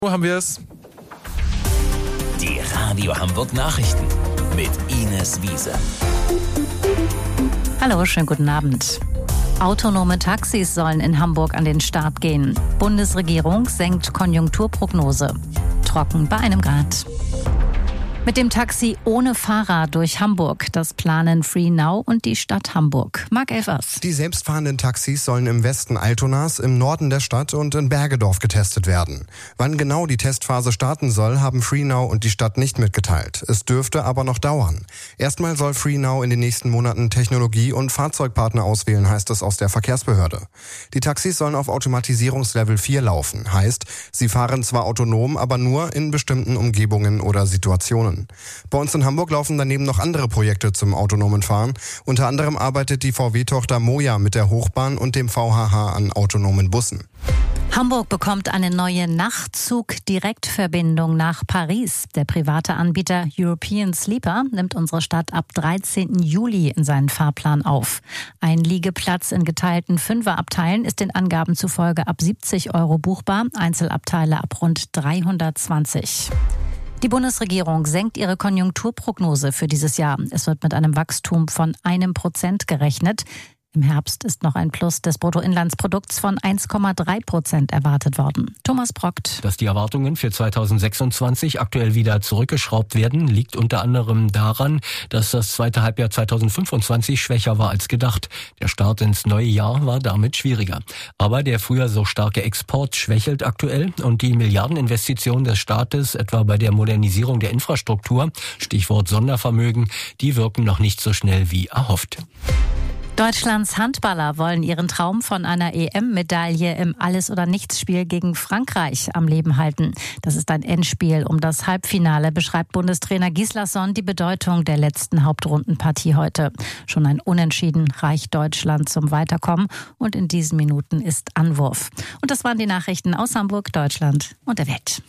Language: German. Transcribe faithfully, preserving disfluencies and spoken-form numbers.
Wo haben wir es? Die Radio Hamburg Nachrichten mit Ines Wiese. Hallo, schönen guten Abend. Autonome Taxis sollen in Hamburg an den Start gehen. Bundesregierung senkt Konjunkturprognose. Trocken bei einem Grad. Mit dem Taxi ohne Fahrer durch Hamburg. Das planen FreeNow und die Stadt Hamburg. Marc Elfers. Die selbstfahrenden Taxis sollen im Westen Altonas, im Norden der Stadt und in Bergedorf getestet werden. Wann genau die Testphase starten soll, haben FreeNow und die Stadt nicht mitgeteilt. Es dürfte aber noch dauern. Erstmal soll FreeNow in den nächsten Monaten Technologie- und Fahrzeugpartner auswählen, heißt es aus der Verkehrsbehörde. Die Taxis sollen auf Automatisierungslevel vier laufen. Heißt, sie fahren zwar autonom, aber nur in bestimmten Umgebungen oder Situationen. Bei uns in Hamburg laufen daneben noch andere Projekte zum autonomen Fahren. Unter anderem arbeitet die V W-Tochter Moja mit der Hochbahn und dem V H H an autonomen Bussen. Hamburg bekommt eine neue Nachtzug-Direktverbindung nach Paris. Der private Anbieter European Sleeper nimmt unsere Stadt ab dreizehnten Juli in seinen Fahrplan auf. Ein Liegeplatz in geteilten Fünferabteilen ist den Angaben zufolge ab siebzig Euro buchbar, Einzelabteile ab rund dreihundertzwanzig. Die Bundesregierung senkt ihre Konjunkturprognose für dieses Jahr. Es wird mit einem Wachstum von einem Prozent gerechnet. Im Herbst ist noch ein Plus des Bruttoinlandsprodukts von eins Komma drei Prozent erwartet worden. Thomas Brockt. Dass die Erwartungen für zweitausendsechsundzwanzig aktuell wieder zurückgeschraubt werden, liegt unter anderem daran, dass das zweite Halbjahr zweitausendfünfundzwanzig schwächer war als gedacht. Der Start ins neue Jahr war damit schwieriger. Aber der früher so starke Export schwächelt aktuell und die Milliardeninvestitionen des Staates, etwa bei der Modernisierung der Infrastruktur, Stichwort Sondervermögen, die wirken noch nicht so schnell wie erhofft. Deutschlands Handballer wollen ihren Traum von einer E M-Medaille im Alles-oder-Nichts-Spiel gegen Frankreich am Leben halten. Das ist ein Endspiel um das Halbfinale, beschreibt Bundestrainer Gislason die Bedeutung der letzten Hauptrundenpartie heute. Schon ein Unentschieden reicht Deutschland zum Weiterkommen und in diesen Minuten ist Anwurf. Und das waren die Nachrichten aus Hamburg, Deutschland und der Welt.